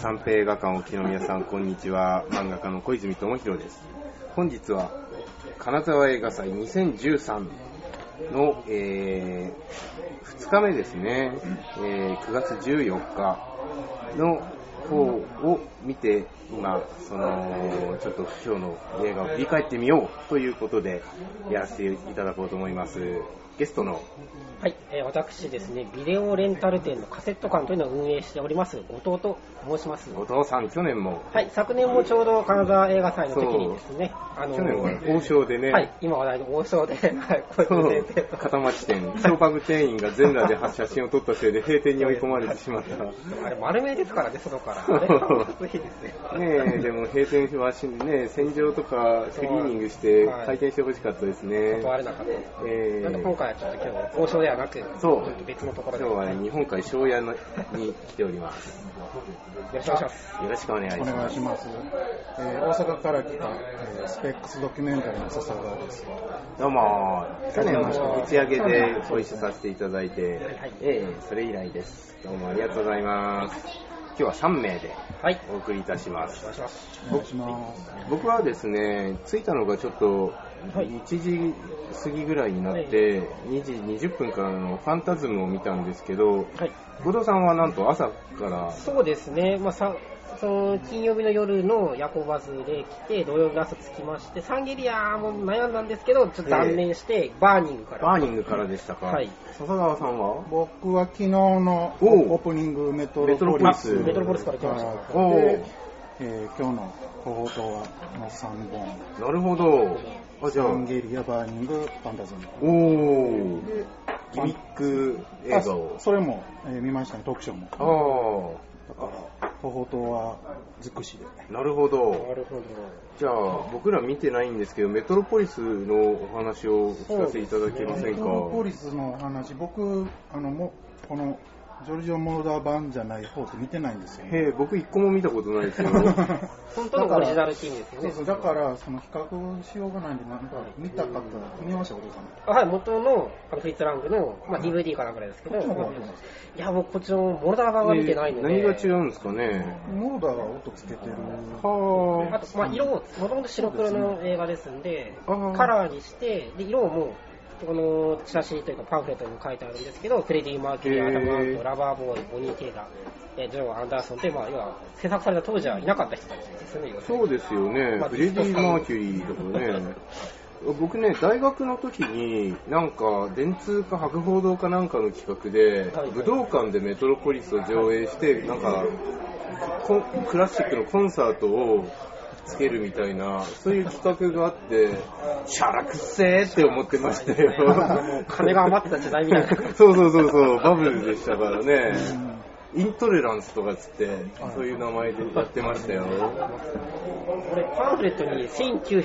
三平映画館沖の皆さん、こんにちは。漫画家の小泉智弘です。本日は金沢映画祭2013の、2日目ですね、9月14日の方を見て、今ちょっと今日の映画を振り返ってみようということでやらせていただこうと思います。ゲストのはい、私ですね、ビデオレンタル店のカセット館というのを運営しております後藤と申します。 後藤さん、去年も、 はい、昨年もちょうど金沢映画祭の時にですね、 去年は王将でね、 はい、今話題の王将で、はい、小泉先生と片町店、ショーパブ店員が全裸で写真を撮ったせいで閉店に追い込まれてしまった。 あれ丸めですからね、外から。あれはきついですね。 ねえ、でも閉店はね、洗浄とかクリーニングして開店してほしかったですね。 断れなかったです。なんで今回はちょっと今日王将ではなく、 そう、 ちょっと別のところで。 今日は、ね、日本海庄屋に来ております。 よろしくお願いします。 よろしくお願いします。 お願いします。大阪から来た、スペックスドキュメンタリーの笹川です。 どうも、去年の打ち上げでご一緒させていただいて、それ以来です。どうもありがとうございます。今日は3名でお送りいたします。 お願いします。 僕はですね、着いたのがちょっと1時過ぎぐらいになって、2時20分からのファンタズムを見たんですけど、後藤さんはなんと朝から。 そうですね、その金曜日の夜の夜行バスで来て、土曜日の朝着きまして、サンゲリアも悩んだんですけど、ちょっと断念して、バーニングから。 バーニングからでしたか。はい。笹川さんは？ 僕は昨日のオープニングメトロポリス。 メトロポリスから来ました。 で、今日の小報とはの3本。 なるほど。 サンゲリア、バーニング、ファンタズム。 ギミック映画を。 それも、見ましたね、特賞も。だから、小報とは尽くしで。 なるほど。じゃあ、僕ら見てないんですけど、メトロポリスのお話を聞かせていただけませんか？メトロポリスのお話、僕、この、ジョルジオ・モロダー版じゃない方って見てないんですよ、ね。 僕一個も見たことないですよ。 本当のオリジナルティームですよね。 そう、だから比較しようがないんで、なんか見たかったら見ましたことかな。はい、元のフリッツ・ラングの、DVD かなんかですけど、いや、僕こっちのモロダー版は見てないので。 何が違うんですかね。 モロダーが音つけてる。 あと、色を、もともと白黒の映画ですんで、カラーにして、で、色をもう、このチラシというかパンフレットにも書いてあるんですけど、フレディ・マーキュリー、アダム・アント、ラバーボーイ、ボニー・テイラー、ジョン・アンダーソンって、要は制作された当時はいなかった人たちですよね。 そうですよね、フレディ・マーキュリーとかね。僕ね、大学の時になんか電通か博報堂かなんかの企画で、武道館でメトロポリスを上映して、なんかクラシックのコンサートをつけるみたいな、そういう企画があって、シャラくせーって思ってましたよ。 金が余ってた時代みたいな。 そう、バブルでしたからね。イントレランスとかつって、そういう名前でやってましたよ。 これパンフレットに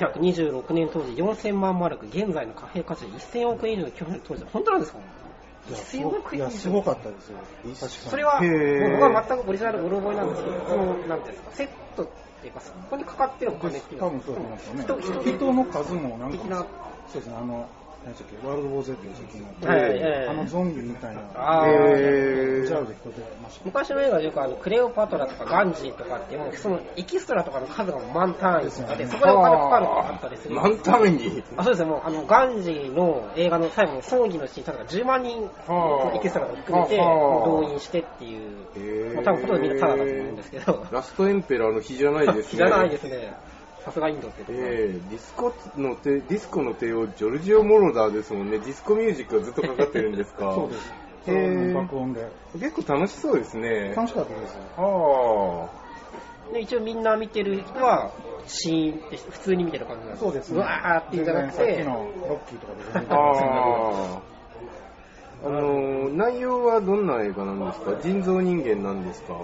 1926年当時4000万マルク、現在の貨幣価値1000億円以上の巨額当時、本当なんですか？ いや、すごかったですよ。確かに。 それは、僕は全くオリジナルうろ覚えなんですけど、なんていうんですか、セットっていうか、そこにかかってるお金っていうのは、 多分そうだと思いますよね。人の数もなんか、そうですね、ワールド・ウォー・ゼットの時のゾンビみたいな、 昔の映画でよくクレオパトラとかガンジーとかってもうそのエキストラとかの数が満単位とかで、そこでお金かかるとかあったりする。 満単位？ そうですね、もうガンジーの映画の最後の葬儀のシーン、例えば10万人エキストラが含めて動員してっていう、多分ほとんどみんなタダだと思うんですけど。 ラストエンペラーの日じゃないですね。 日じゃないですね。さすがインドってところ。 ディスコの帝王ジョルジオ・モロダーですもんね。ディスコミュージックがずっとかかってるんですか？ そうです。爆音で。 結構楽しそうですね。 楽しかったです。 で一応みんな見てる人はシーンって普通に見てる感じなんです。 そうですね。 うわーって言うんじゃなくて。 さっきのロッキーとかで全然見てますね。 内容はどんな映画なんですか？人造人間なんですか？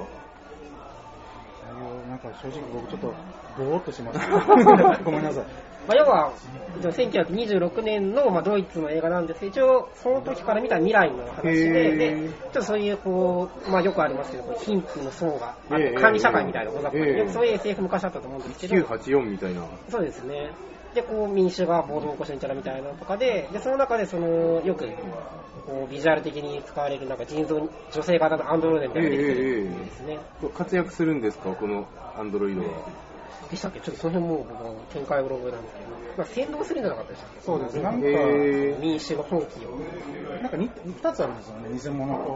なんか正直僕ちょっとぼーっとしました。ごめんなさい。 要は1926年のドイツの映画なんですけど、一応その時から見た未来の話で、ちょっとそういうよくありますけど、貧富の層が管理社会みたいなことだったり、そういう SF 昔あったと思うんですけど、 1984みたいな。 そうですね。 で、こう民主が暴動を起こしてんちゃらみたいなのとかで、その中でよくこうビジュアル的に使われるなんか女性型のアンドロイドみたいなのができてるんですね。 活躍するんですか、このアンドロイドは。 でしたっけ？ちょっとその辺も僕は見解ブログなんですけど、まあ、先導するんじゃなかったでしたっけ？ そうですね。なんか民主の本気を。 なんか2つあるんですよね、偽物と。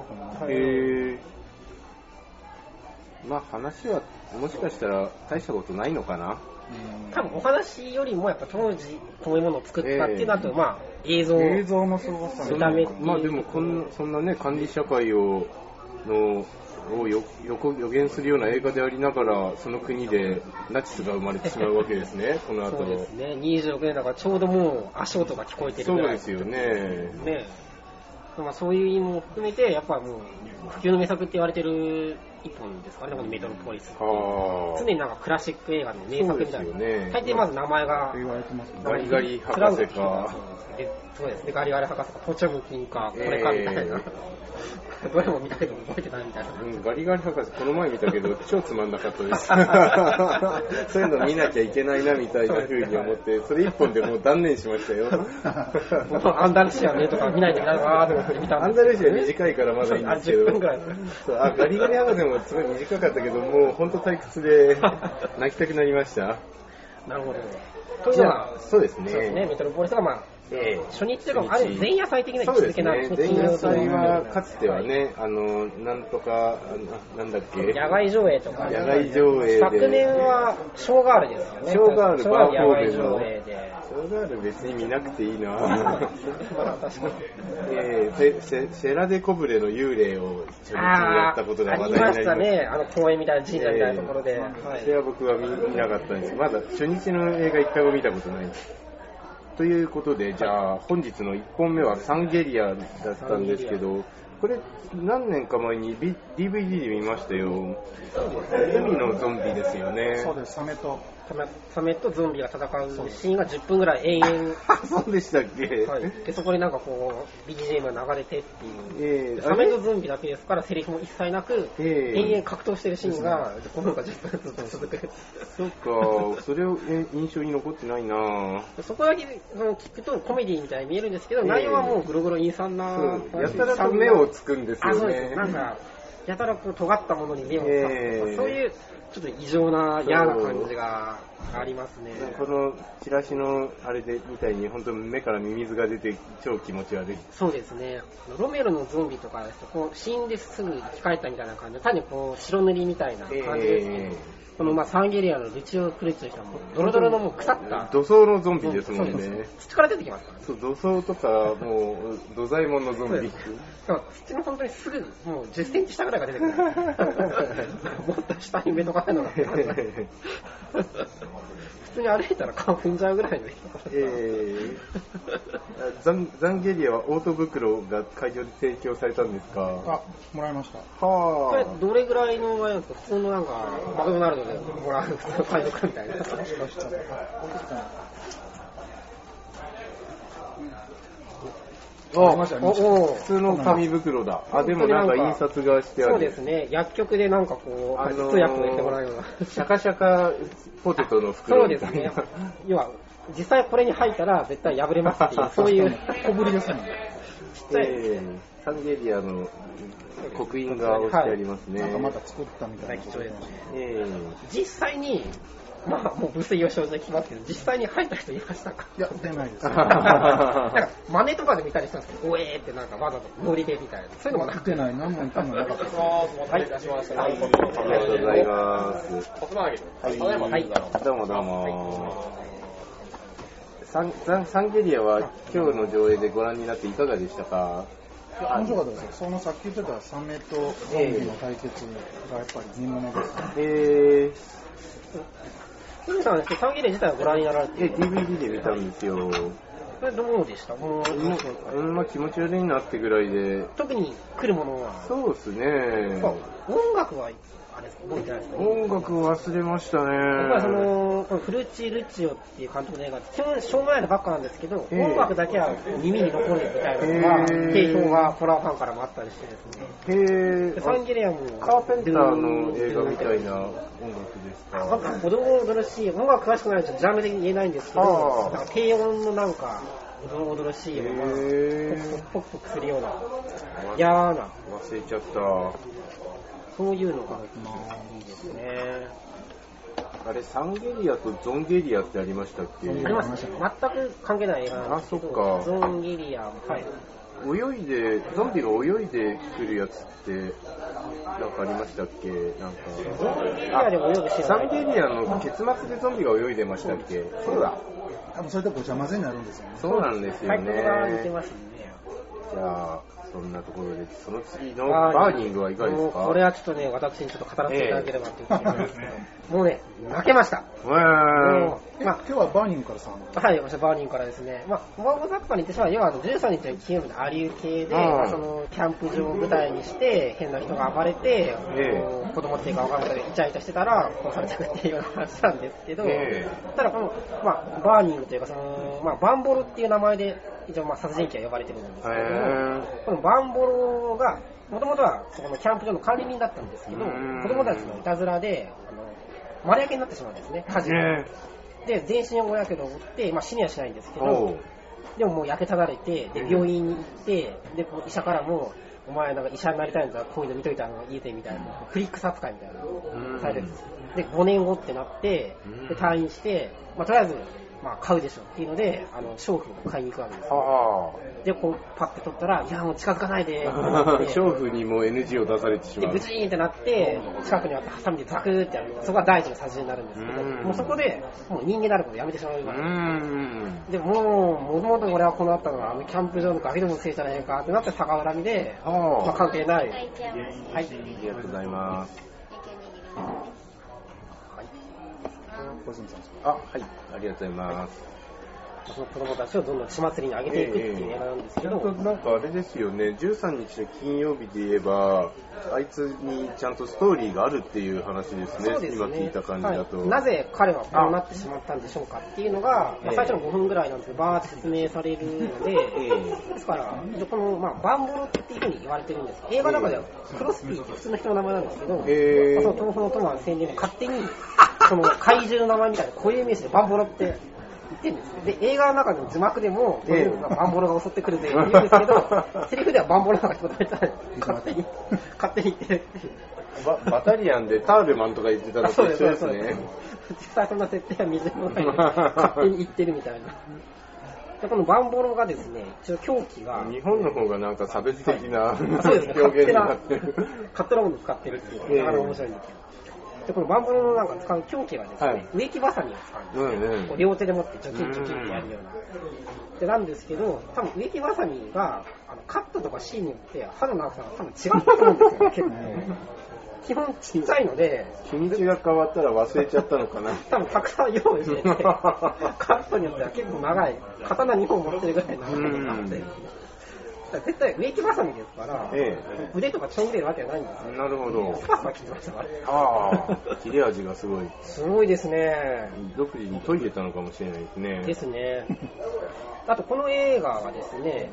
まあ話はもしかしたら大したことないのかな。 多分お話よりもやっぱ当時こういうものを作ったっていうのと、まあ映像のすごさ、 見た目っていう。 まあでもそんなね管理社会を予言するような映画でありながら、その国でナチスが生まれてしまうわけですね、この後。 そうですね、26年だからちょうどもう足音が聞こえてるぐらい。 そうですよね。 まあ、そういう意味も含めて、やっぱもう不朽の名作って言われてる一本ですからね、このメトロポリス。常になんかクラシック映画の名作みたいな。大抵まず名前が言われてますね。 ガリガリ博士か。 そうですね、ガリガリ博士か、ポチョムキンか、これかみたいな。どれも見たけど覚えてないみたいな。 ガリガリ博士、この前見たけど、超つまんなかったです。そういうの見なきゃいけないなみたいな風に思って、それ一本でもう断念しましたよ。 アンダルシアねとか見ないといけないなと思って見たんです。 アンダルシア短いからまだいいんですけど。 10分ぐらい。 ガリガリ博士もすごい短かったけど、もう本当退屈で泣きたくなりました。 なるほど。というのは、 そうですね。 メトロポリスがまあ、初日というか、ある前夜祭的な位置づけなんですね。 前夜祭はかつてはね、なんとか、なんだっけ、 野外上映とか、 野外上映で、 昨年はショーガールですよね。 ショーガールバー野外上映で。 ショーガール別に見なくていいな。 確かに。 シェラデコブレの幽霊を初日にやったことが話題になりました。 ありましたね、公園みたいな神社みたいなところで。 それは僕は見なかったんです。まだ初日の映画一回も見たことないです。ということで、じゃあ本日の1本目はサンゲリアだったんですけど、これ何年か前に DVD で見ましたよ。海のゾンビですよね。 そうです、サメとゾンビが戦うシーンが10分ぐらい延々。 そうでしたっけ、 はい、でそこになんかこう BGM が流れてっていう、サメとゾンビだけですからセリフも一切なく、延々格闘してるシーンが5分か10分ずっと続く。 そっか、それを印象に残ってないな。 そこだけ聞くとコメディみたいに見えるんですけど、内容はもうグログロ陰惨な、 やたらと目をつくんですよね。 そうです。なんかやたらこう尖ったものに目をつく、そういうちょっと異常な嫌な感じがありますね。 このチラシのあれでみたいに本当に目からミミズが出て超気持ち悪い。 そうですね。ロメロのゾンビとかですとこう死んですぐ生き返ったみたいな感じで、単にこう白塗りみたいな感じですけど、このサンゲリアのルチオ・クレッチとしてはもうドロドロのもう腐った土葬のゾンビですもんね。 土から出てきますからね。 そう、土葬とかもう土左衛門のゾンビ。 土の本当にすぐもう10センチ下ぐらいが出てくる。もっと下に目とかないのが普通に歩いたら顔踏んじゃうぐらいの人。 ザンゲリアはオート袋が会場で提供されたんですか？ あ、もらいました。 これどれぐらいのなんですか？普通のなんかマクドナルドでもらう普通の買い得みたいな。 普通の紙袋だ。あ、でもなんか印刷がしてある。 そうですね。薬局でなんかこう通訳を入れてもらうような。 シャカシャカポテトの袋みたいな。そうですね。要は実際これに入ったら絶対破れますっていうそういう小ぶりですね。 サンゲリアの刻印が押してありますね。 なんかまた作ったみたいな。 貴重ですね。実際にまあもう無粋を生じてきますけど、実際に入った人いましたか？ いや、出ないです。 なんか真似とかで見たりしたんですけど、おえーってなんかわざとノリでみたいな。そういうのもなくてない。何も言ったのなかったです。 はい、出しました。 ありがとうございます。 はい、 どうもどうも。サンゲリアは今日の上映でご覧になっていかがでしたか？ 面白かったですよ。そのさっき言ってたサメとゾンビの対決がやっぱり見ものです。 金さんですけど、サンゲリア自体はご覧になられて DVD で見たんですよ。 これどうでした？もうまあ気持ち悪いなってぐらいで。 特に来るものは。 そうですね。 音楽はあれですか、覚えてないですか？ 音楽忘れましたね。 やっぱりこのフルチ・ルチオっていう監督の映画って基本しょうもないのばっかなんですけど、音楽だけは耳に残るみたいなのが定評がホラーファンからもあったりしてですね。サンゲリアもカーペンターの映画みたいな音楽ですか？ なんかおどろおどろしい、音楽詳しくないとジャンル的に言えないんですけど、なんか低音のなんかおどろおどろしい、ポクポクするような嫌な、 忘れちゃった。 そういうのがいいですね。 あれ、サンゲリアとゾンゲリアってありましたっけ？ ありました。全く関係ない映画なんですけど、 あ、そっか。 ゾンゲリア、はい。 泳いで、ゾンビが泳いでくるやつって、なんかありましたっけ？なんか。 ゾンゲリアで泳ぐシーン。 サンゲリアの結末でゾンビが泳いでましたっけ？そうだ。 多分それでごちゃ混ぜになるんですよね。 そうなんですよね。 タイトルが似てますね。 じゃあ、そんなところで、その次のバーニングはいかがですか？ これはちょっとね、私にちょっと語らせていただければということですけど、もうね、泣けました。 今日はバーニングからさん。 はい、私はバーニングからですね。まあ、大雑把に言ってしまう、要は13日の金曜日のアリュー系で、そのキャンプ場を舞台にして変な人が暴れて、子供っていうか分からないけどイチャイチャしてたら殺されてくっていうような話なんですけど、ただこの、まあ、バーニングというかその、まあ、バンボロっていう名前で一応まあ殺人鬼は呼ばれてるんですけども、このバンボロがもともとはそこのキャンプ場の管理人だったんですけど、子供たちのいたずらで丸焼けになってしまうんですね、火事で全身をやけどを負って、まあ、死にはしないんですけど、でももう焼けただれて、で病院に行って、で医者からもお前なんか医者になりたいんだ、こういうの見といたの言えてみたいな、フリックス扱いみたいなされるんです。で5年後ってなってで退院して、まあ、とりあえずまあ買うでしょっていうので娼婦を買いに行くわけですよ。でこうパッて取ったらいやもう近づかないで娼婦にも NG を出されてしまう。 でブチーンってなって近くにあってハサミでザクーってやる。そこが第一の殺人になるんですけど、もうそこでもう人間になることをやめてしまうわけです。でもともと俺はこのあったのはキャンプ場のガキどものせいじゃないかってなって逆恨みで、まあ、関係ない。はい、 ありがとうございます。はい、ありがとうございます。 その子供たちをどんどん血祭りに上げていくっていう映画なんですけど、 なんかあれですよね、13日の金曜日で言えばあいつにちゃんとストーリーがあるっていう話ですね。 そうですね、 今聞いた感じだと、 なぜ彼はこうなってしまったんでしょうかっていうのが、まあ、最初の5分ぐらいなんですけどバーって説明されるので、ですからこの、まあ、バンボロっていう風に言われてるんですけど、映画の中ではクロスピーって普通の人の名前なんですけど、その東方のトマの宣伝で勝手にその怪獣の名前みたいな固有名詞でバンボロって言ってるんですよ。で、映画の中の字幕でも、バンボロが襲ってくるぜって言うんですけど、セリフではバンボロなんか一言言ったら勝手に言ってるっていう。 バタリアンでタールマンとか言ってたのと一緒ですね。 実際そんな設定は水の中に勝手に言ってるみたいな。でこのバンボロがですね、一応凶器が日本の方がなんか差別的な、 そうですね、 表現になってる。 勝手なものを使ってるっていうのが面白いんですよ。でこのバンボロのなんか使う凶器はですね、植木バサミを使うんですよ。両手で持ってチョキンチョキンってやるような。でなんですけど、多分植木バサミがカットとかシーンによって刃の長さが多分違ったと思うんですよ、結構。基本ちっちゃいので、 日にちが変わったら忘れちゃったのかな。 多分たくさん用意してて、カットによっては結構長い、刀2本持ってるぐらい長いのがあって、絶対植木バサミですから、腕とかちょん切れるわけじゃないんですよ。 なるほど。 スパスパ切ってましたから。 切れ味がすごい。 すごいですね。 独自に研いでたのかもしれないですね。 ですね。あとこの映画はですね、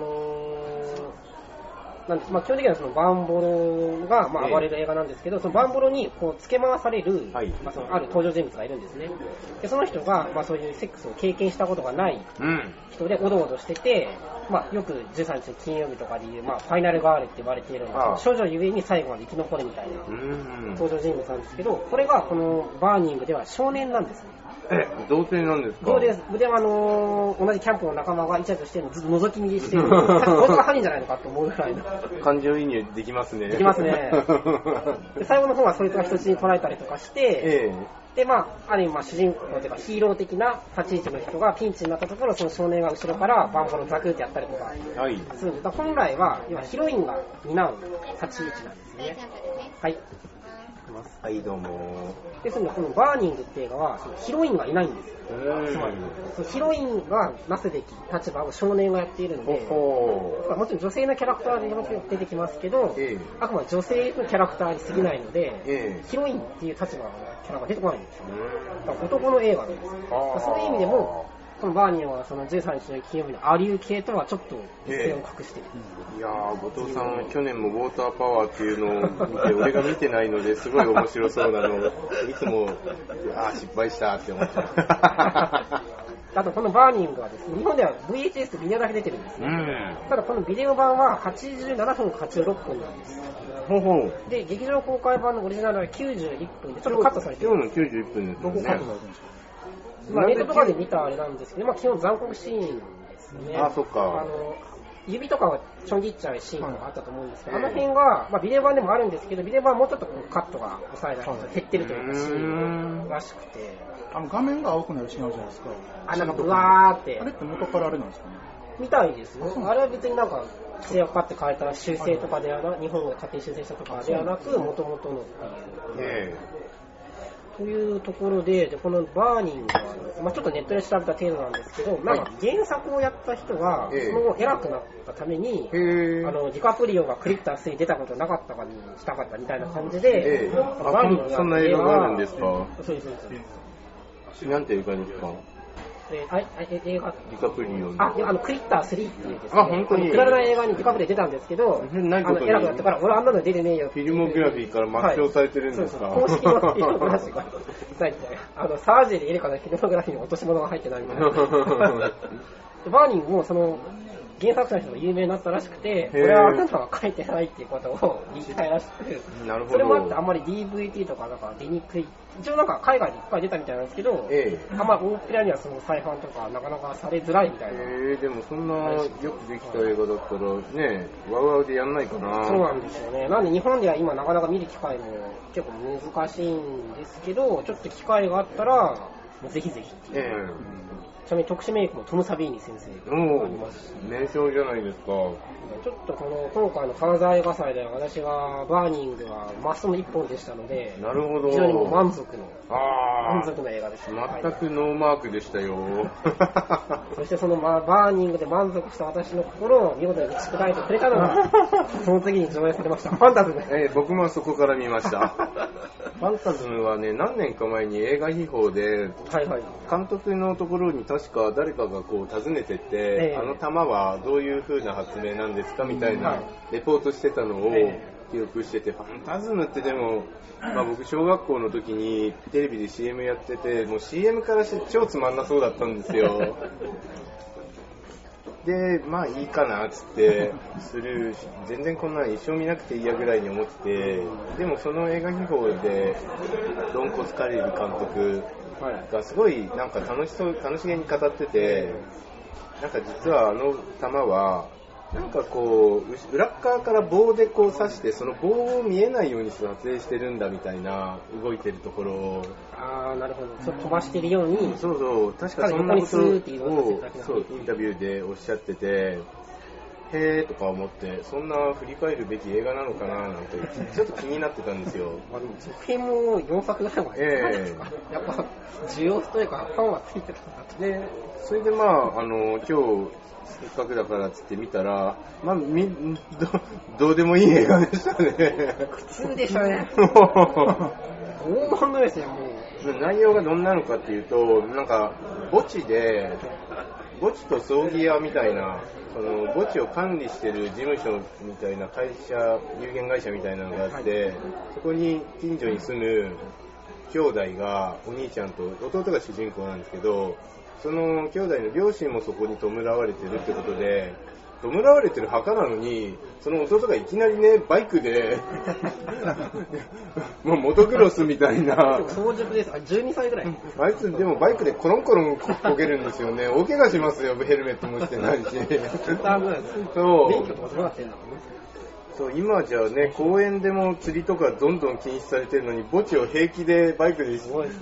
なんです、まあ、基本的にはそのバンボロが、まあ、暴れる映画なんですけど、そのバンボロにこう付け回される、まあ、そのある登場人物がいるんですね。でその人が、まあ、そういうセックスを経験したことがない人でおどおどしてて、まあ、よく13日の金曜日とかでいう、まあ、ファイナルガールって言われているのは少女ゆえに最後まで生き残るみたいな登場人物なんですけど、これがこのバーニングでは少年なんですね。 童貞なんですか？ そうです。で同じキャンプの仲間がイチャイチャしてるのをずっと覗き見してる。こいつが犯人じゃないのかと思うぐらいの。 感情移入できますね。 できますね。で最後の方はそいつが人質に取られたりとかして、でまあある意味主人公というかヒーロー的な立ち位置の人がピンチになったところ、その少年が後ろからバンボロをザクってやったりとかするんです。本来は要はヒロインが担う立ち位置なんですね。はい。 ます。 はい、どうも。 ですので、このバーニングって映画は、そのヒロインがいないんですよ。つまり、そのヒロインがなすべき立場を少年がやっているので、もちろん女性のキャラクターで出てきますけど、あくまで女性のキャラクターに過ぎないので、ヒロインっていう立場のキャラが出てこないんですよ。だから男の映画なんです。そういう意味でも、このバーニーはその13日の金曜日のアリュー系とはちょっと一線を隠している。 いやー、後藤さん、去年もウォーターパワーっていうのを見て、俺が見てないのですごい面白そうなのを、いつも、失敗したって思っちゃう。 あとこのバーニングはですね、日本では VHS とビデオだけ出てるんですね。ただこのビデオ版は87分か86分なんです。で、劇場公開版のオリジナルは91分でちょっとカットされてる。 今日の91分ですよね。 ネットとかで見たあれなんですけど、基本残酷シーンですね。 そっか。 指とかはちょん切っちゃうシーンがあったと思うんですけど、あの辺が、ビデオ版でもあるんですけど、ビデオ版はもうちょっとカットが抑えられて減ってるというかシーンらしくて。 画面が青くなるシーンあるじゃないですか。 なんかブワーって。 あれって元からあれなんですかね。 みたいですよ。あれは別になんか、規制をかかって変えた修正とかではなく、日本が勝手に修正したとかではなく、元々のっていう。というところで、このバーニングは、ちょっとネットで調べた程度なんですけど、なんか原作をやった人が、その後偉くなったために、ディカプリオがクリプタスに出たことなかったかにしたかったみたいな感じで、 バーニングそんな映画があるんですか？ そうです。 なんていう映画ですか？ 映画ディカプリオクリッター3っていうですね、本当にくだらない映画にディカプリオ出たんですけど、偉くなってから俺あんなの出てねえよ。 フィルモグラフィーから抹消されてるんですか？ 公式のフィルモグラフィーがないみたいな。サージェリーエレカのフィルモグラフィーに落とし物が入ってないみたいな。バーニングもその原作者の人が有名になったらしくて、これはあなたは書いてないっていうことを言いたいらしく、それもあってあんまり DVD とかなんか出にくい。一応なんか海外でいっぱい出たみたいなんですけど、あんま大っぴらにはその再販とかなかなかされづらいみたいな。 でもそんなよくできた映画だったらね、ワウワウでやんないかな。 そうなんですよね。なんで日本では今なかなか見る機会も結構難しいんですけど、ちょっと機会があったら、ぜひぜひっていう。ちなみに特殊メイクもトム・サビーニ先生がありますし、 名称じゃないですか。 ちょっと今回の金沢映画祭では私はバーニングはマストの一本でしたので、 なるほど。 非常にもう満足の映画でした。 全くノーマークでしたよ。 そしてそのバーニングで満足した私の心を見事に打ち砕いてくれたのが、その次に上映されましたファンタズム。 僕もそこから見ました。ファンタズムはね、何年か前に映画秘宝で、監督のところに確か誰かがこう訪ねてって、あの弾はどういう風な発明なんですかみたいなレポートしてたのを記憶してて、ファンタズムってでも、僕小学校の時にテレビで CM やってて、もう CM からして超つまんなそうだったんですよ。で、いいかなっつってスルーし、全然こんなの一生見なくていいやぐらいに思ってて、でもその映画秘宝でドンコスカレル監督がすごいなんか楽しげに語ってて、なんか実はあの弾はなんかこう裏側から棒でこう刺して、その棒を見えないように撮影してるんだみたいな動いてるところを、 なるほど、飛ばしてるように、 そう確かそんなことをインタビューでおっしゃってて、へーとか思って、そんな振り返るべき映画なのかななんてちょっと気になってたんですよ。 続編も4作ぐらいまでやっぱ需要というかファンはついてたんだと。 でそれで今日せっかくだからっつって見たら、どうでもいい映画でしたね。 普通でしたね。大物ですよ、もう。 内容がどんなのかっていうと、なんか墓地と葬儀屋みたいな、その墓地を管理してる事務所みたいな会社、有限会社みたいなのがあって、そこに近所に住む兄弟が、お兄ちゃんと弟が主人公なんですけど、その兄弟の両親もそこに弔われてるってことで、弔われてる墓なのに、その弟がいきなりね、バイクでもうモトクロスみたいな、 早熟です。12歳ぐらい。 あいつでもバイクでコロンコロンこけるんですよね。大怪我しますよ、ヘルメットもしてないし。 そう。免許とかどうなってんだろうね。 そう、今じゃね、公園でも釣りとかどんどん禁止されてるのに、墓地を平気でバイクで、 すごいですね。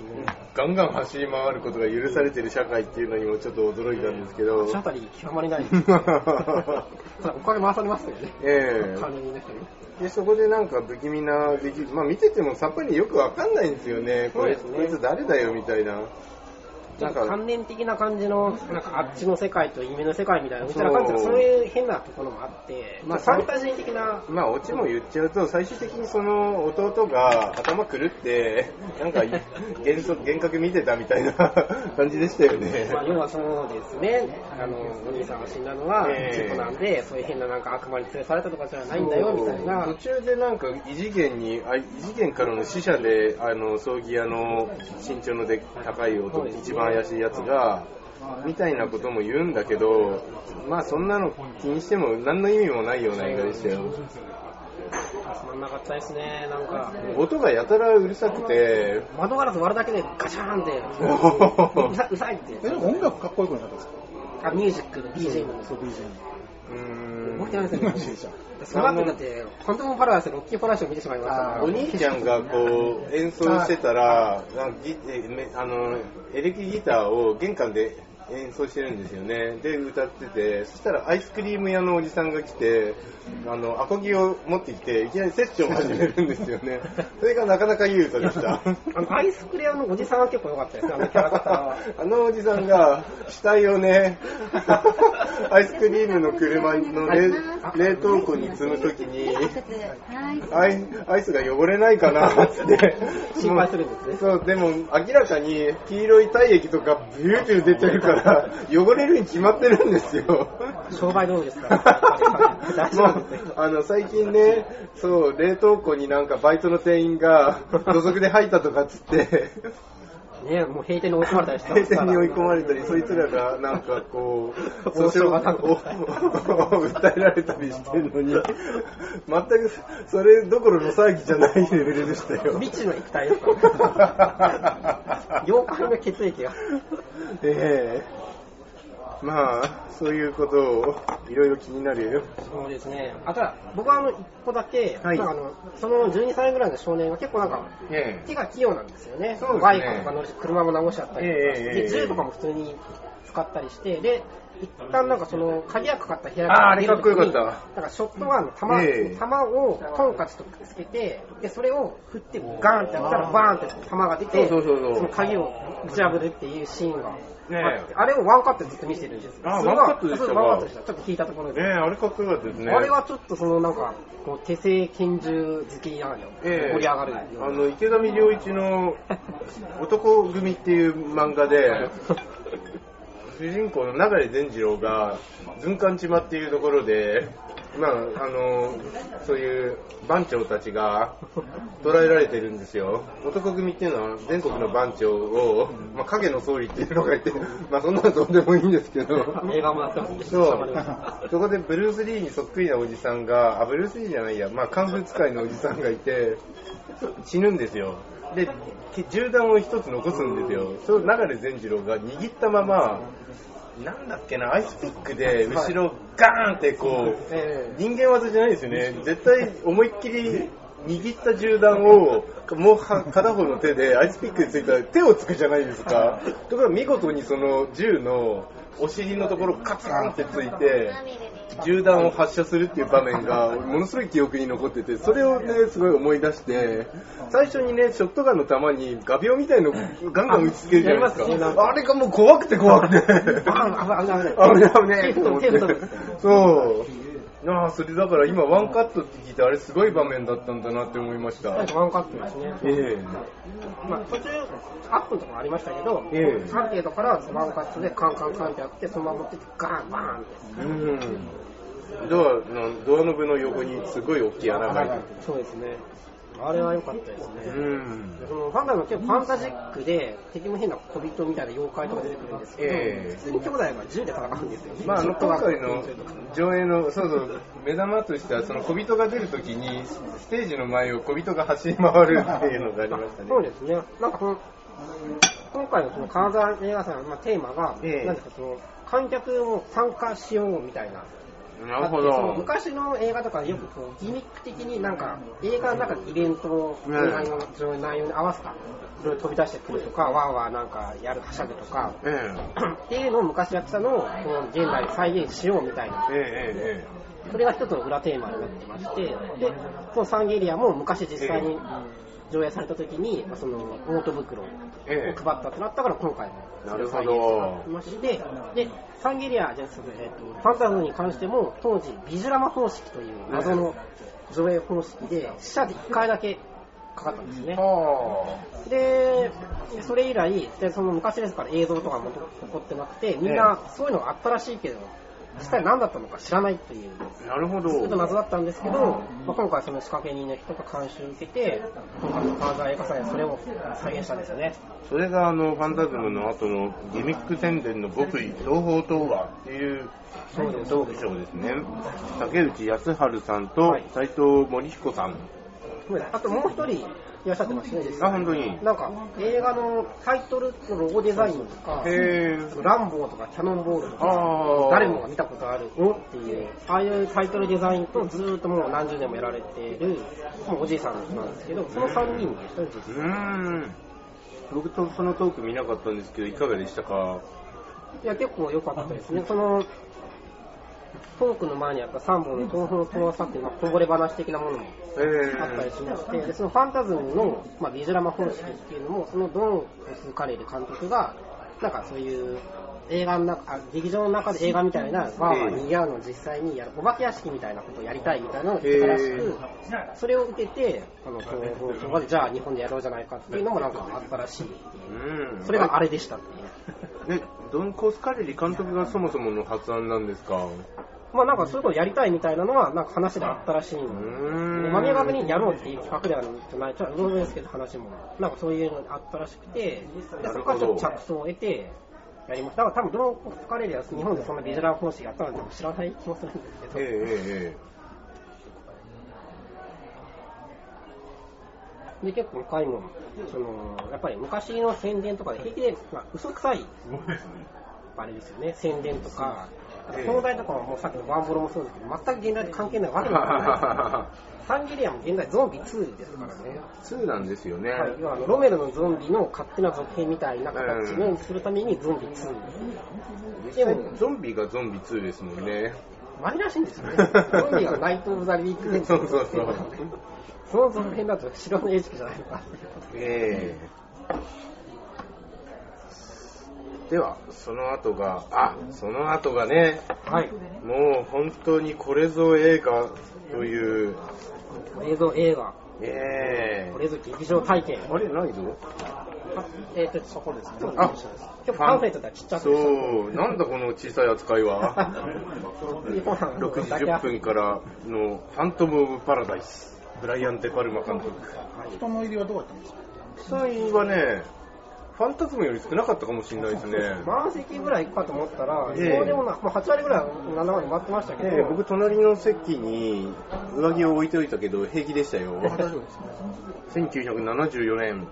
ガンガン走り回ることが許されてる社会っていうのにもちょっと驚いたんですけど。 足あたり極まりないです。お金回されますよね。管理人の人に。 で、そこでなんか不気味な出来、まあ見ててもさっぱりよくわかんないんですよね。こいつ誰だよみたいな。 なんか関連的な感じの、なんかあっちの世界と夢の世界みたいな、みたいな感じのそういう変なところもあって、まあファンタジー的な。 まあオチも言っちゃうと、最終的にその弟が頭狂って、なんか幻覚見てたみたいな感じでしたよね。 まあ要はそうですね、お兄さんが死んだのは事故なんで、そういう変ななんか悪魔に連れ去られたとかじゃないんだよみたいな。 途中でなんか異次元からの死者で、葬儀屋の身長の高い男、一番怪しいやつがみたいなことも言うんだけど、まあそんなの気にしても何の意味もないような映画でしたよ。 つまんなかったですね。なんか音がやたらうるさくて、 窓ガラス割るだけでガシャーンってうさいって。 音楽かっこよくなかったですか？ ミュージックの BGM の。 そう BGM。 覚えてないですよね。その後だってファントムパラダイスロッキーパラダイスを見てしまいましたから。 お兄ちゃんがこう演奏してたら、エレキギターを玄関で演奏してるんですよね。で歌ってて、そしたらアイスクリーム屋のおじさんが来て、アコギを持ってきていきなりセッションを始めるんですよね。それがなかなかいい歌でした。 アイスクリームのおじさんは結構良かったですね。キャラクターは。 おじさんが死体をね、アイスクリームの車の冷凍庫に積むときに、アイスが汚れないかなって心配するんですね。 そう、でも明らかに黄色い体液とかビュービュー出てるから汚れるに決まってるんですよ。 商売道具ですから。 もう最近ね、そう冷凍庫になんかバイトの店員が土足で入ったとかっつって。 ね、もう閉店に追い込まれたりした。 閉店に追い込まれたり、そいつらがなんかこう、訴訟を訴えられたりしてるのに、全くそれどころの騒ぎじゃないレベルでしたよ。 未知の液体ですから。妖怪の血液が。 まあ、そういうことをいろいろ気になるよ。 そうですね。ただ、僕は一個だけ、はい、その12歳ぐらいの少年が結構なんか、手が器用なんですよね。バイクとか乗るし、車も直しちゃったりとか、で銃とかも普通に使ったりして、で、一旦なんかその鍵がかかった部屋から出る時に、なんかショットガンの弾をトンカチとつけて、で、それを振ってガーンってやったらバーンって弾が出て、その鍵を打ち破るっていうシーンが。あれをワンカットでずっと見せてるんです。 ワンカットでしたか？ ワンカットでした。ちょっと引いたところで。 あれかっこよかったですね。 あれはちょっとそのなんか、こう手製拳銃好きなのよ。盛り上がる。 池上良一の男組っていう漫画で、主人公の流善次郎が軍艦島っていうところで、まあそういう番長たちが捕らえられてるんですよ。男組っていうのは全国の番長を、まあ、影の総理っていうのがいて、まあそんなのどうでもいいんですけど、 映画もあったもんね。 そこでブルース・リーにそっくりなおじさんが、ブルース・リーじゃないや、まあカンフー使いのおじさんがいて死ぬんですよ。で銃弾を一つ残すんですよ。それを流善次郎が握ったまま、なんだっけな、アイスピックで後ろガーンってこう、人間技じゃないですよね。絶対思いっきり握った銃弾をもう片方の手でアイスピックについたら手をつくじゃないですか。ところが見事にその銃のお尻のところカツンってついて銃弾を発射するっていう場面がものすごい記憶に残ってて、それをねすごい思い出して、最初にねショットガンの弾に画鋲みたいのガンガン打ちつけるじゃないですか。あれがもう怖くて怖くて危ねえと思って、そうそれだから今ワンカットって聞いて、あれすごい場面だったんだなって思いました。 ワンカットですね。まあ途中アップとかありましたけど、ある程度からワンカットでカンカンカンってやって、そのまま持ってってガーンバーンって。 ドアノブの横にすごい大きい穴が開いてる。 そうですね。あれは良かったですね。そのファンタの結構ファンタジックで敵も変な小人みたいな妖怪とか出てくるんですけど、普通に兄弟が銃で戦うんですよ。 まあ今回の上映の目玉としては、その小人が出るときにステージの前を小人が走り回るっていうのがありましたね。 そうですね。なんか今回のその金沢映画祭のテーマが、なんですか、その観客も参加しようみたいな。 なるほど。 その昔の映画とかよくこうギミック的になんか映画の中でイベントを内容に合わせたいろいろ飛び出してくるとかワーワーなんかやるはしゃぐとか、っていうのを昔やってたのをこの現代で再現しようみたいな、それが一つの裏テーマになってまして、でそのサンゲリアも昔実際に上映された時にそのノート袋を配ったってなったから今回もなるほど。 まして、でサンゲリアじゃなくてファンタズムに関しても当時ビジュラマ方式という謎の上映方式で死者で1回だけかかったんですね。でそれ以来でその昔ですから映像とかも残ってなくてみんなそういうのがあったらしいけど実際何だったのか知らないという、 なるほど、 そういう謎だったんですけど、今回その仕掛け人の人が監修を受けて金沢映画祭でそれを再現したんですよね。 それがファンタズムの後のギミック宣伝の極意東宝東和っていうトークショーですね。竹内康春さんと斉藤森彦さん、 あともう一人いらっしゃってますね。 本当になんか映画のタイトルのロゴデザインとかランボーとかキャノンボールとか誰もが見たことあるっていうああいうタイトルデザインとずーっともう何十年もやられているおじいさんなんですけど、その3人で一人です。 僕とそのトーク見なかったんですけどいかがでしたか？ いや結構良かったですね。そのトークの前にやっぱ3本の東宝東和作品のこぼれ話的なものもあったりしまして、でそのファンタズムの、ビジュラマ方式っていうのもそのドン・オス・カレル監督がなんかそういう映画の中劇場の中で映画みたいなワーワーにぎわうのを実際にやるお化け屋敷みたいなことをやりたいみたいなのを言ったらしく、それを受けて東和でじゃあ日本でやろうじゃないかっていうのもなんかあったらしい。それがあれでしたっていう。 ドン・コスカレリ監督がそもそもの発案なんですか？ なんかそういうことやりたいみたいなのはなんか話であったらしいので、マニア学にやろうっていう企画ではない、ちょっとうろですけど話もなんかそういうのあったらしくて、でそこからちょっと着想を得てやりました。だから多分ドン・コスカレリは日本でそんなビジュラル方式やったので知らない気もするんですけど。で結構他にもやっぱり昔の宣伝とかで平気で、嘘くさいあれですよね、宣伝とか東大とかはもうさっきのワンボロもそうですけど全く現代と関係ないわけないサンゲリアも現在ゾンビ2ですからね。 2なんですよね。 ロメロのゾンビの勝手な続編みたいな形にするためにゾンビ2、 実際ゾンビがゾンビ2ですもんね。 マリらしいんですよね。ゾンビがナイト・オブ・ザ・リークでそうその続編だと白の餌食じゃないのか。 ではその後がね、もう本当にこれぞ映画というこれぞ映画、これぞ劇場体験。 あれないぞ。 そこですね。 今日パンフレットではちっちゃくて、 そうなんだこの小さい扱いは。6時10分からのファントム・オブ・パラダイス、ブライアン・デ・パルマ監督。 人の入りはどうだったんですか？ 人の入りはね、ファンタズムより少なかったかもしれないですね。 満席ぐらい行くかと思ったら、そうでもな、8割ぐらい7割待ってましたけど、 僕隣の席に上着を置いておいたけど平気でしたよ。 大丈夫ですね。 1974年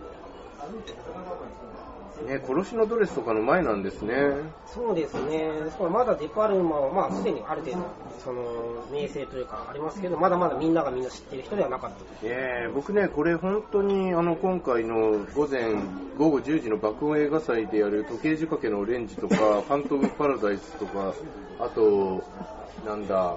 ね、殺しのドレスとかの前なんですね。 そうですね。まだデパルマはすでにある程度その名声というかありますけど、まだまだみんながみんな知ってる人ではなかった。 僕ねこれ本当に今回の午後10時の爆音映画祭でやる時計仕掛けのオレンジとかファントムパラダイスとか、あとなんだ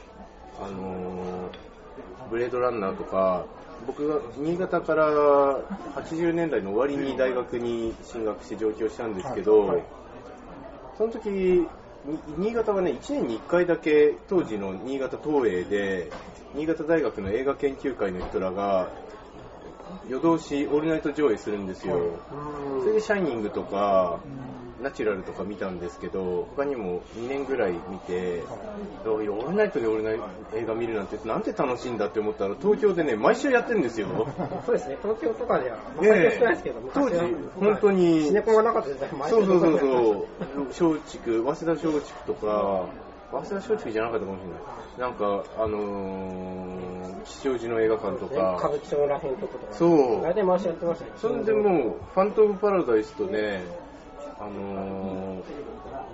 ブレードランナーとか、僕が新潟から80年代の終わりに大学に進学して上京したんですけど、その時新潟はね1年に1回だけ当時の新潟東映で新潟大学の映画研究会の人らが夜通しオールナイト上映するんですよ。それでシャイニングとかナチュラルとか見たんですけど、他にも2年ぐらい見て、オールナイトで映画見るなんてなんて楽しいんだって思ったら、東京でね毎週やってるんですよ。 そうですね、東京とかでは最近少ないですけど、 当時本当にシネコンがなかった時代、毎週松竹、早稲田松竹とか、早稲田松竹じゃなかったかもしれない。なんか吉祥寺の映画館とか、 歌舞伎町らへんとかとか、 そう大体回しやってましたね。 それでもうファントムパラダイスとね、ブ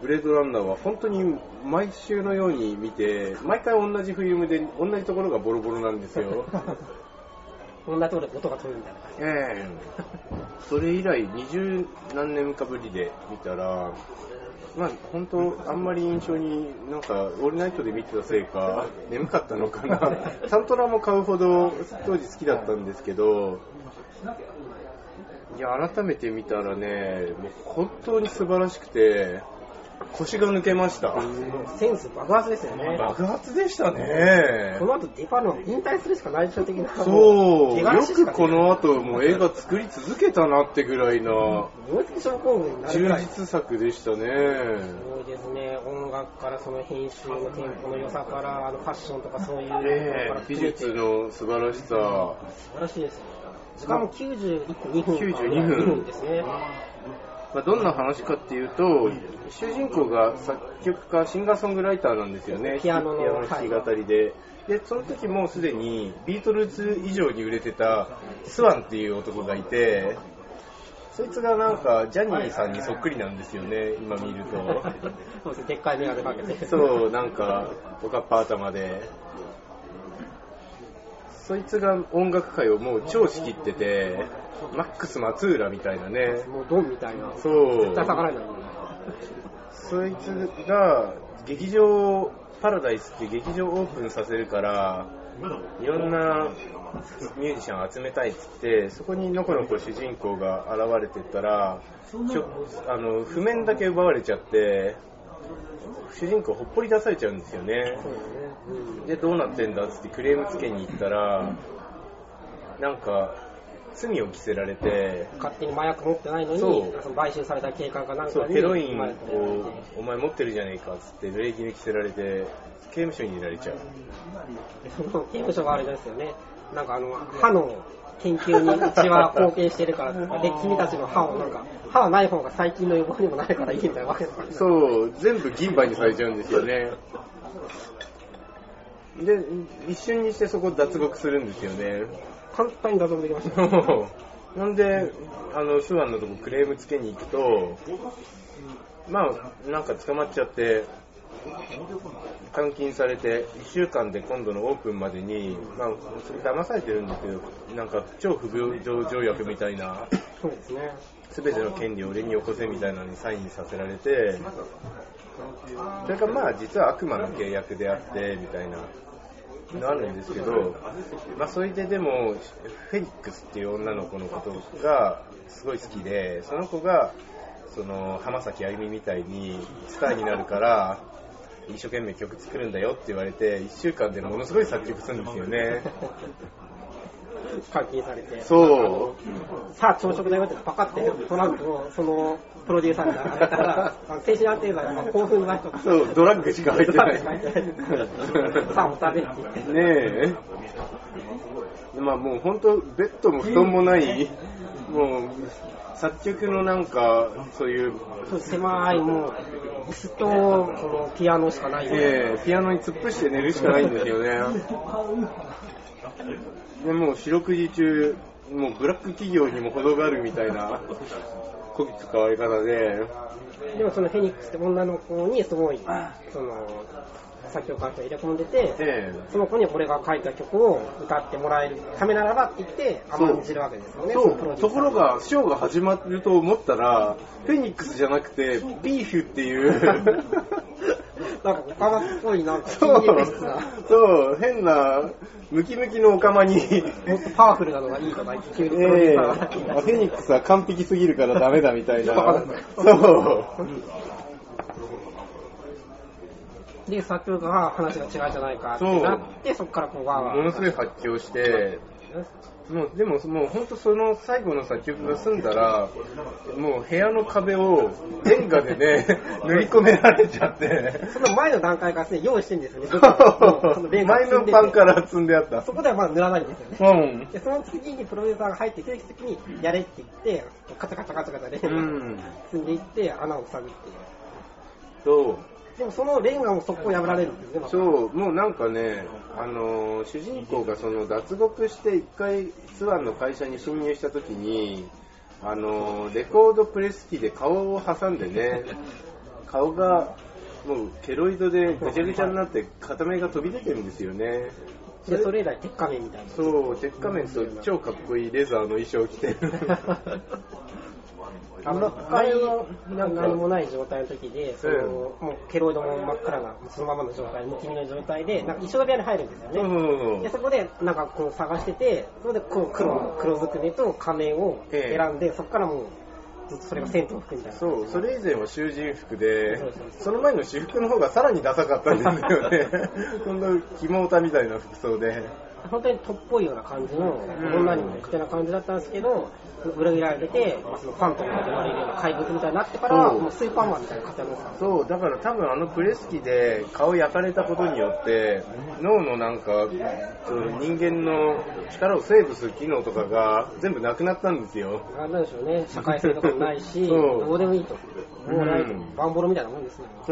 ブレードランナーは本当に毎週のように見て、毎回同じフィルムで同じところがボロボロなんですよ。 こんなところで音が飛ぶみたいな感じ。 それ以来20何年かぶりで見たら、まあ本当あんまり印象になんかオールナイトで見てたせいか眠かったのかな。サントラも買うほど当時好きだったんですけど、いや改めて見たらね、もう本当に素晴らしくて腰が抜けました。 センス爆発ですよね。 爆発でしたね。 この後デパの引退するしかないでしょ的な。 そう、よくこの後も映画作り続けたなってぐらいな充実作でしたね。 すごいですね。音楽からその編集のテンポの良さからファッションとかそういう、 美術の素晴らしさ。 素晴らしいです。しかも91分2分ですね。 まあ、どんな話かっていうと、主人公が作曲家、シンガーソングライターなんですよね。 ピアノの弾き語りで。で、その時もうすでにビートルズ以上に売れてたスワンっていう男がいて、そいつがなんかジャニーさんにそっくりなんですよね、今見ると。 そうですね、でっかいメガネかけて。 そう、なんか、おかっぱ頭で。そいつが音楽界をもう超仕切ってて、マックス松浦みたいなね。 もうドンみたいな。 そう。 絶対逆らえない。 そいつが劇場パラダイスっていう劇場オープンさせるからいろんなミュージシャンを集めたいっつって、そこにのこのこ主人公が現れてったら譜面だけ奪われちゃって主人公ほっぽり出されちゃうんですよね。でどうなってんだっつってクレームつけに行ったらなんか罪を着せられて、 勝手に麻薬持ってないのにその買収された警官かなんかにヘロインをお前持ってるじゃねえかっつって礼儀に着せられて刑務所に入れられちゃう。 刑務所があれですよね。なんか歯の研究にうちは貢献してるからで君たちの歯をなんか歯はない方が細菌の予防にもなるからいいみたいなわけですから、ね、 そう全部銀歯にされちゃうんですよね。で一瞬にしてそこ脱獄するんですよね。 簡単に脱獄できました、 ね、なんでスワンのとこクレームつけに行くとまあなんか捕まっちゃって監禁されて1週間で今度のオープンまでにまあそれ騙されてるんですけどなんか超不平等条約みたいなそうですね全ての権利を俺によこせみたいなのにサインさせられてそれからまあ実は悪魔の契約であってみたいなのあるんですけど、まあそれででもフェニックスっていう女の子のことがすごい好きで、その子がその浜崎あゆみみたいにスターになるから一生懸命曲作るんだよって言われて1週間でものすごい作曲するんですよね。 監禁されてそうさあ朝食だよってパカってトランプをそのプロデューサーにあげたら精神安定剤は興奮剤とかそうドラッグしか入ってないさあお食べって言ってねえまあもう本当ベッドも布団もないもう作曲のなんかそういう狭いもう椅子とそのピアノしかない、 ピアノに突っ伏して寝るしかないんですよね。でもう四六時中もうブラック企業にも程があるみたいなこき使われ方でもそのフェニックスって女の子にすごいその作曲家の人を入れ込んでて、その子に俺が書いた曲を歌ってもらえるためならばって言って甘んじるわけですよね。 そうところがショーが始まると思ったらフェニックスじゃなくてビーフっていうなんかオカマっぽいなんかそう変なムキムキのオカマにもっとパワフルなのがいいとか急にプロデューサーがフェニックスは完璧すぎるからダメだみたいなそうで作曲が話が違うじゃないかってなってそこからこうものすごい発狂してでももう本当その最後の作曲が済んだらもう部屋の壁をレンガでね塗り込められちゃってその前の段階から用意してるんですよね。 前のパンから積んであったそこではまだ塗らないんですよね、でその次にプロデューサーが入ってきた時にやれって言ってカチャカチャカチャカチャレンガ積んでいって穴を塞ぐっていうそうでもそのレンガもそこを破られるんですね。 そうもうなんかね主人公がその脱獄して一回スワンの会社に侵入した時にレコードプレス機で顔を挟んでね顔がもうケロイドでぐちゃぐちゃになって片目が飛び出てるんですよね。 でそれ以来鉄仮面みたいな。 そう鉄仮面と超かっこいいレザーの衣装を着てる。 彼は何もない状態の時で、もうケロイドも真っ暗なそのままの状態、むきみの状態でなんか衣装部屋に入るんですよね。でそこでなんかこう探してて、それでこう黒ずくめと仮面を選んで、そこからもうずっとそれが銭湯服みたいな。 そう、それ以前は囚人服で、その前の私服の方がさらにダサかったんですよね。今度肝オタみたいな服装で。 本当にトップっぽいような感じの、女にも適当な感じだったんですけど、裏切られて、そのファントムが生まれるような怪物みたいになってから、もうスーパーマンみたいな方のさ。 そう、だから多分プレス機で顔焼かれたことによって、脳のなんか、人間の力をセーブする機能とかが全部なくなったんですよ。 なんでしょうね、社会性とかもないし、どうでもいいと。もうないと、バンボロみたいなもんですね。 そう。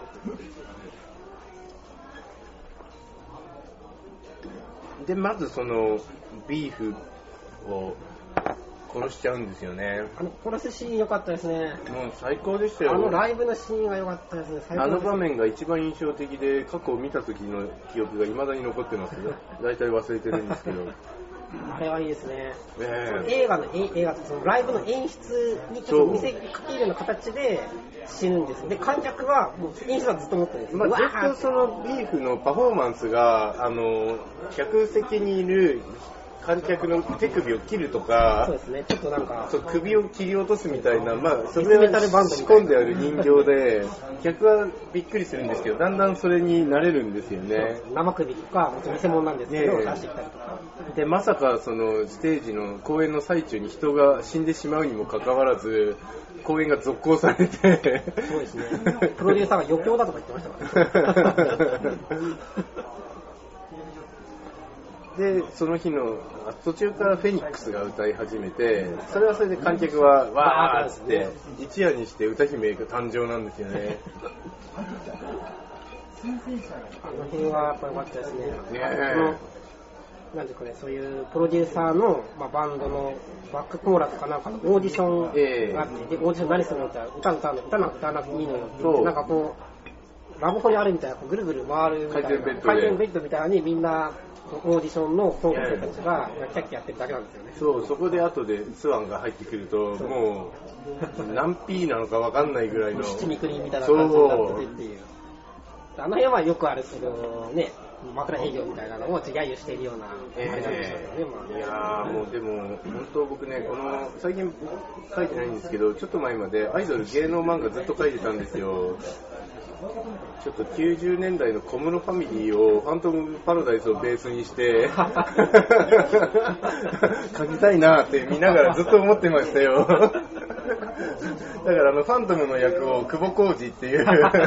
で、まずそのビーフを殺しちゃうんですよね。 殺すシーン良かったですね。 もう最高でしたよ。 ライブのシーンが良かったですね。 あの場面が一番印象的で、過去を見た時の記憶が未だに残ってますよ。大体忘れてるんですけど。 あれはいいですね。映画ってそのライブの演出にちょっと見せかけるような形で死ぬんです。で、観客はもう演出はずっと持ってるんです。 ずっとそのビーフのパフォーマンスが、客席にいる観客の手首を切るとか、 そうですね、ちょっとなんか首を切り落とすみたいな、それは仕込んである人形で、客はびっくりするんですけど、だんだんそれに慣れるんですよね。 生首とか、偽物なんですけど、出してきたりとか。 で、まさかそのステージの公演の最中に人が死んでしまうにもかかわらず、公演が続行されて。 そうですね。プロデューサーが余興だとか言ってましたからね。 で、その日の途中からフェニックスが歌い始めて、それはそれで観客はわーっつって一夜にして歌姫が誕生なんですよね。 あの辺はやっぱ良かったですね。なんていうかね、そういうプロデューサーの、バンドのバックコーラスかなんかのオーディションがあって、でオーディション何するのって言ったら歌なくていいのよって言って、なんかこうラブホにあるみたいなぐるぐる回るみたいな回転ベッドみたいにみんなオーディションの候補生たちがキャッキャやってるだけなんですよね。 そう、そこで後でスワンが入ってくると、もう何 P なのか分かんないぐらいの七味クリーンみたいな感じになっててっていう。あの辺はよくあるそのね、枕営業みたいなのを揶揄しているようなあれなんでしょうね。 いやーもうでも本当僕ね、この最近書いてないんですけど、ちょっと前までアイドル芸能漫画ずっと書いてたんですよ。ちょっと90年代の小室ファミリーをファントムパラダイスをベースにして書きたいなって見ながらずっと思ってましたよ。だからファントムの役を久保浩二っていう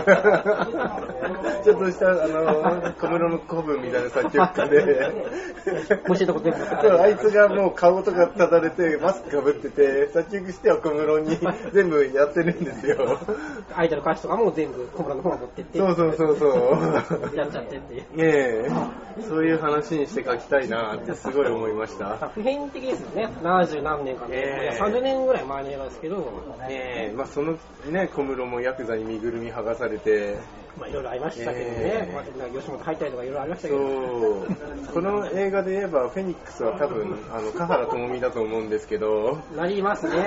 ちょっとした小室の古文みたいな作曲家であいつがもう顔とか立たれてマスクかぶってて作曲しては小室に全部やってるんですよ。 アイドル歌手とかも全部小室の方が持ってってそうやっちゃってっていうそういう話にして書きたいなってすごい思いました。 普遍的ですよね。70何年かね、30年ぐらい前の映画ですけどそのね、小室もヤクザに身ぐるみ剥がされていろいろありましたけどね、吉本入ったりとかいろいろありましたけど、 この映画で言えばフェニックスは多分華原朋美だと思うんですけど、 なりますね。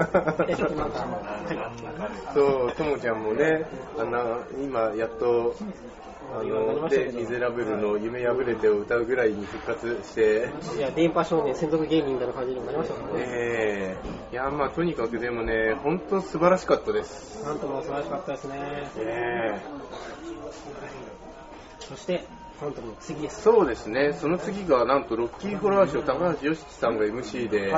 そう、ともちゃんもね、今やっとでミゼラブルの夢破れてを歌うぐらいに復活して、 いや電波少年専属芸人みたいな感じにもなりましたからね。いやとにかくでもね、本当素晴らしかったです。 なんとも素晴らしかったですね。そしてファントムの次です。 そうですね。その次がなんとロッキーホラーショー、高橋良樹さんが MC で、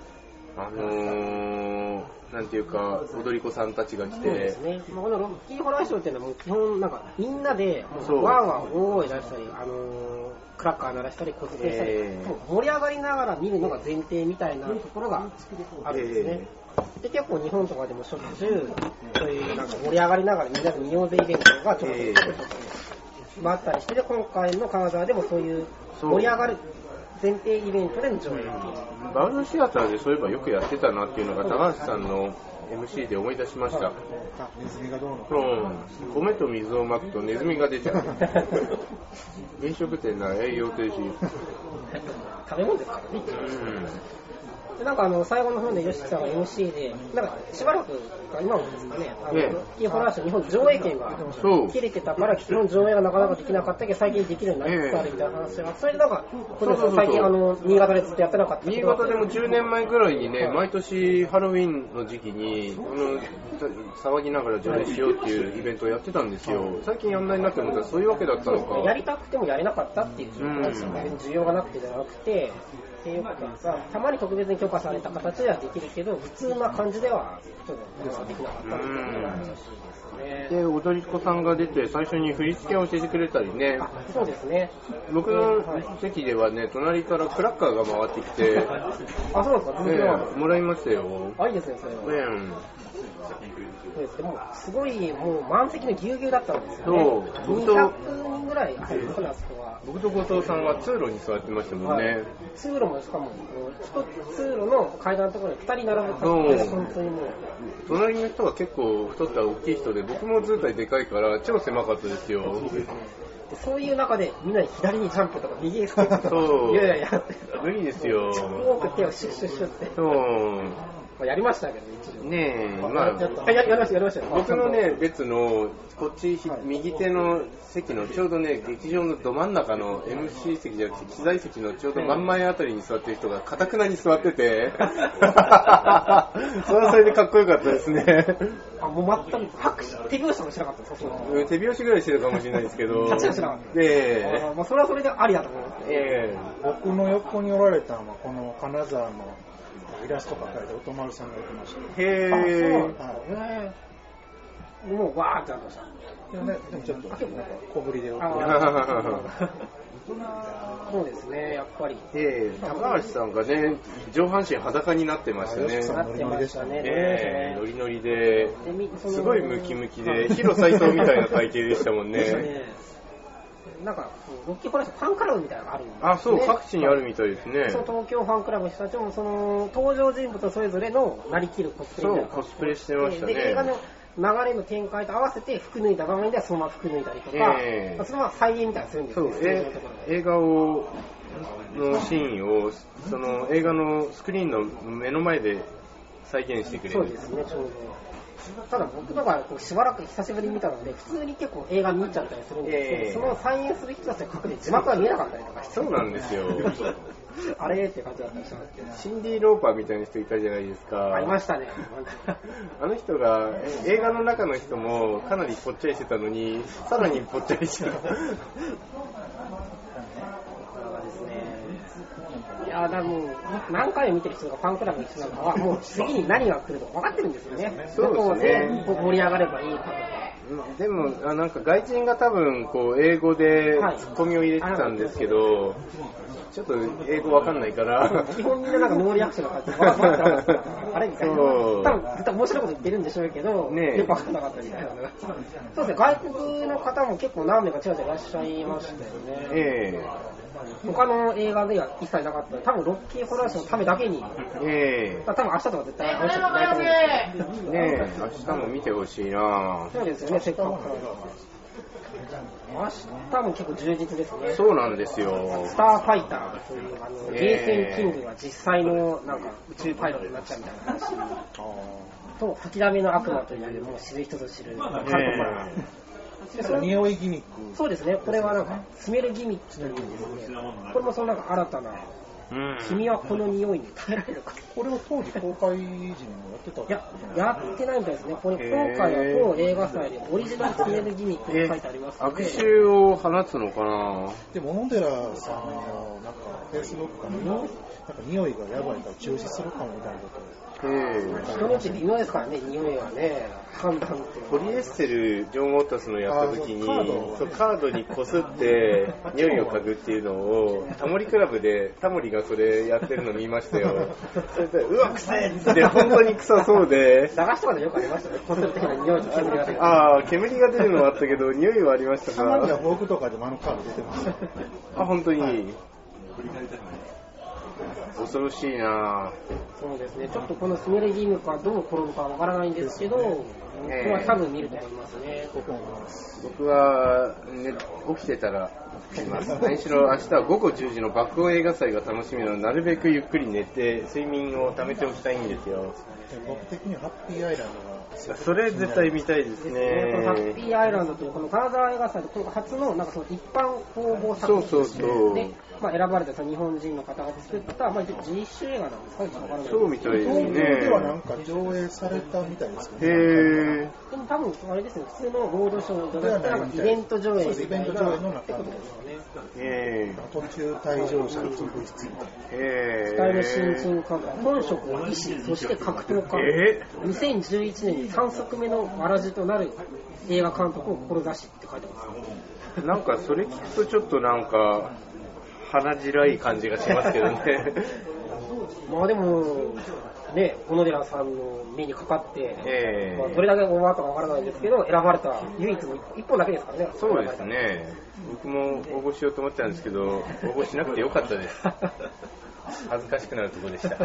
なんていうか踊り子さんたちが来て、 そうですね。このロッキーホラーショーっていうのはもう基本なんかみんなでワーワー大声出したり、クラッカー鳴らしたりコスプレしたり、盛り上がりながら見るのが前提みたいなところがあるんですね。で結構日本とかでもしょっちゅうそういうなんか盛り上がりながらみんなで見ようぜイベントがちょっとあったりして、今回の金沢でもそういう盛り上がる前提イベントでの上映。 バウルドシアターでそういえばよくやってたなっていうのが高橋さんのMC で思い出しました。 ネズミがどうの。 米と水をまくとネズミが出ちゃう。飲食店なら営業停止。 食べ物ですからね。なんか最後の方でヨシキさんが MC で、なんかしばらく、今もですかね、キーホラーショー日本上映権が切れてたから、日本上映がなかなかできなかったけど、最近できるようになってたみたいな話が、それでなんか、最近新潟でずっとやってなかった。 新潟でも10年前ぐらいにね、毎年ハロウィンの時期に、騒ぎながら上映しようっていうイベントをやってたんですよ。最近やんないなって思ったらそういうわけだったのか。 やりたくてもやれなかったっていう状況ですよね。需要がなくてじゃなくて、っていうことはたまに特別に許可された形ではできるけど、普通な感じではちょっとできなかったっていう話ですね。 で、踊り子さんが出て最初に振り付けを教えてくれたりね。 そうですね。 僕の席ではね、隣からクラッカーが回ってきて、 そうですか、 もらいましたよ。 いいですね、それは。そうですね、もうすごいもう満席のぎゅうぎゅうだったんですよね。200人ぐらい入るのかな、あそこは。 僕と後藤さんは通路に座ってましたもんね。 通路もしかも通路の階段のところに2人並ぶ感じで、本当にもう。 隣の人は結構太った大きい人で、僕も図体でかいから超狭かったですよ。 そういう中でみんな左にジャンプとか右へステップとか、いや無理ですよ。 多く手をシュッシュッシュッって。やりましたけど、一応。 ねえ、 やりましたよ。 僕のね、列の、こっち、右手の席のちょうどね、劇場のど真ん中の MC 席じゃなくて、機材席のちょうど真ん前あたりに座ってる人が、堅くなに座ってて、それはそれでかっこよかったですね。 もう全く拍手、手拍子もしなかったですか？ 手拍子ぐらいしてるかもしれないですけど。 拍手はしなかった。それはそれでありだと思います。 僕の横におられたのは、この金沢のイラスト描かれた歌丸さんがいてました。 もうわーってなってました。 でもちょっと小ぶりで。 そうですね、やっぱり。 高橋さんがね、上半身裸になってましたね。 なってましたね。 ノリノリで、すごいムキムキで、広斎藤みたいな体型でしたもんね。 なんか、ロッキーホラーショーファンクラブみたいなのがあるんですね。 そう、各地にあるみたいですね。 そう、東京ファンクラブの人たちも、その、登場人物それぞれのなりきるコスプレみたいな。 コスプレしてましたね。 で、映画の流れの展開と合わせて服脱いだ場面ではそのまま服脱いだりとか、そのまま再現みたいなするんですよ。 映画のシーンを、その映画のスクリーンの目の前で再現してくれる。 そうですね、ちょうど。ただ僕とかしばらく久しぶりに見たので、普通に結構映画見入っちゃったりするんですけど、その再現する人たちが隠れて字幕が見えなかったりとかして。 そうなんですよ。 あれって感じだったりしたんですけど。 シンディ・ローパーみたいな人いたじゃないですか。 ありましたね。 あの人が、映画の中の人もかなりぽっちゃりしてたのに、さらにぽっちゃりしてた。いや、だからもう何回も見てる人がファンクラブの人なんかはもう次に何が来るとか分かってるんですよね。 そうですね。 盛り上がればいいかとか。 でもなんか外人が多分こう英語でツッコミを入れてたんですけど、ちょっと英語わかんないから。 基本みんななんかノーリアクションな感じで分かってなかった。あれみたいな。多分絶対面白いこと言ってるんでしょうけど、よく分かんなかったみたいな。そうですね、外国の方も結構何名か違ういらっしゃいましたよね。他の映画では一切なかった。多分ロッキーホラーショーのためだけに。多分明日とか絶対話してないと思うんですよ。 ねえ、明日も見てほしいな。 そうですよね、せっかくから。明日も結構充実ですね。 そうなんですよ。 スターファイターというゲーセンキングが実際のなんか宇宙パイロットになっちゃうみたいな話と、吹きだめの悪魔というもう知る人ぞ知る監督が。 匂いギミック。 そうですね。これはなんかスメルギミックというんですね。これもそのなんか新たな。君はこの匂いに耐えられるか。 これを当時公開時にもやってた。 いや、やってないみたいですね。これ今回だと映画祭でオリジナルスメルギミックって書いてありますので。 悪臭を放つのかな。 でも小野寺さんのなんかフェイスブックかなんか匂いがやばいから中止するかもみたいなこと。 人によって微妙ですからね、匂いはね、判断って。 ポリエステルジョン・ウォータスのやった時にカードにこすって匂いを嗅ぐっていうのをタモリクラブでタモリがそれやってるの見ましたよ。それでうわ臭いって本当に臭そうで。 駄菓子とかでよくありましたね。こする的な匂いと煙が出る。 煙が出るのはあったけど匂いはありましたから。 たまには僕とかでもあのカード出てます。 本当に。 恐ろしいな。 そうですね、ちょっとこのスメレギムがどう転ぶかわからないんですけど、僕は多分見ると思いますね。 僕は、ね、起きてたら見ます。何しろ明日は午後10時の爆音映画祭が楽しみなので、なるべくゆっくり寝て睡眠を溜めておきたいんですよ。 僕的にはハッピーアイランドがそれ絶対見たいですね。 このハッピーアイランドというこの金沢映画祭で初のなんかその一般公募作品で、まあ、選ばれたその日本人の方が作った、まあ、実習映画なんですかね。 そうみたいですね。 東京ではなんか上映されたみたいですけど、 でも多分あれですね、普通のロードショーじゃなくてなんかイベント上映みたいな。 イベント上映の中で途中退場者の続出みたいな。 期待の新人監督、本職は医師、そして格闘家。2011年に3作目のわらじとなる映画監督を志しって書いてます。 なんかそれ聞くとちょっとなんか鼻白い感じがしますけどね。 まあでもね、小野寺さんの目にかかって、まあ、どれだけ応募かわからないんですけど、選ばれた唯一の1本だけですからね。 そうですね。僕も応募しようと思ったんですけど、応募しなくてよかったです。恥ずかしくなるところでした。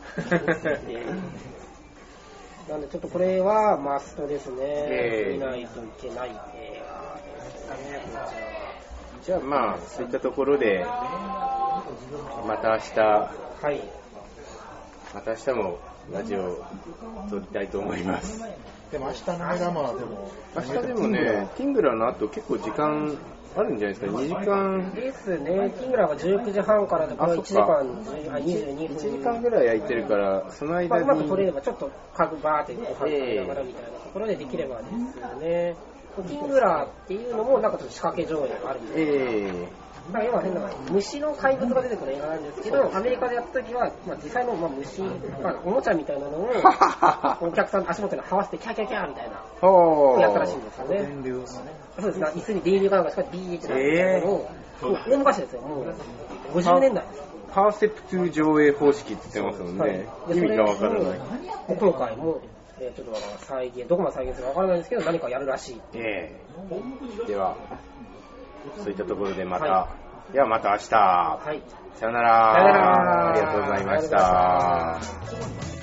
なんでちょっとこれはマストですね。見ないといけない映画ですかね。 じゃあまあそういったところでまた明日、 はい、 また明日もラジオを撮りたいと思います。 でも明日の目玉でも明日でもね、ティングラーの後結構時間あるんじゃないですか。2時間ですね。ティングラーが19時半からでこれ1時間22分。 1時間ぐらい空いてるからその間に、 まあ、うまく取れればちょっとバーってご飯食べながらみたいなところでできればですよね。ティングラーっていうのもなんかちょっと仕掛け上映があるんですよ。だから要は変な虫の怪物が出てくる映画なんですけど、アメリカでやった時は、まあ、実際の、まあ、虫、まあ、おもちゃみたいなのをお客さんの足元に這わせてキャキャキャみたいなやったらしいんですよね。そうですね、椅子に電流がなんかしっかりビーってなってたのを、大昔ですよ、もう50年代です。 パーセプトゥ上映方式って言ってますもんね。はい、意味がわからない。 今回もちょっと再現、どこまで再現するかわからないんですけど、何かやるらしい。 では、そういったところでまた、はい、ではまた明日。 はい。 さよなら。ありがとうございました。